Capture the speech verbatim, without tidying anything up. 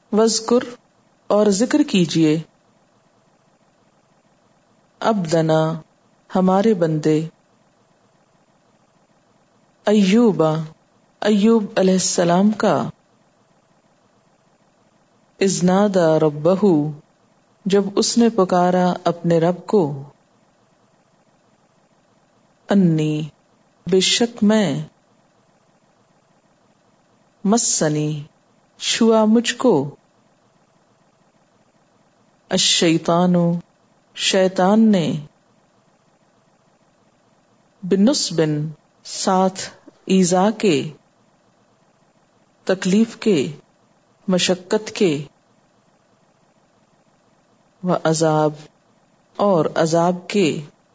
वज़कुर और जिक्र कीजिए, अब्दना हमारे बंदे, अय्यूबा अय्यूब अलैहिस्सलाम का, इज़नादा रब्बहू जब उसने पुकारा अपने रब को, अन्नी बेशक मैं, मस्सनी छुआ मुझको, अश्शैतानु शैतान ने, बिनुस्बिन साथ ईज़ा के, तकलीफ के, मशक्कत के, व अजाब और अजाब के,